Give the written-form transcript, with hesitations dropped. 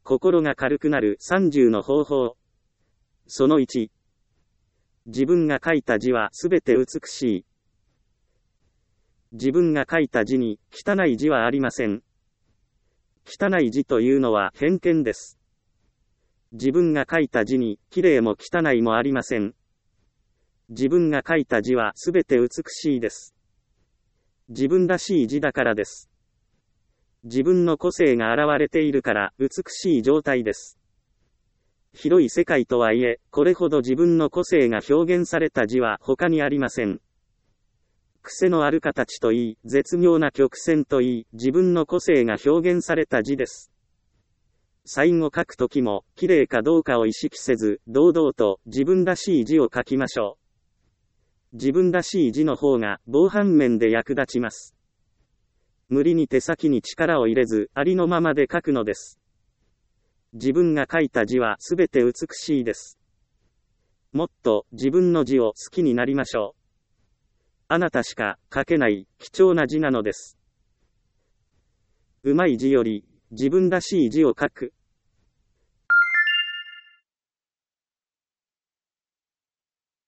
心が軽くなる30の方法。その1。自分が書いた字はすべて美しい。自分が書いた字に汚い字はありません。汚い字というのは偏見です。自分が書いた字に綺麗も汚いもありません。自分が書いた字はすべて美しいです。自分らしい字だからです。自分の個性が現れているから美しい状態です。広い世界とはいえ、これほど自分の個性が表現された字は他にありません。癖のある形といい、絶妙な曲線といい、自分の個性が表現された字です。最後書くときも、綺麗かどうかを意識せず、堂々と自分らしい字を書きましょう。自分らしい字の方が防犯面で役立ちます。無理に手先に力を入れず、ありのままで書くのです。自分が書いた字はすべて美しいです。もっと自分の字を好きになりましょう。あなたしか書けない貴重な字なのです。うまい字より自分らしい字を書く。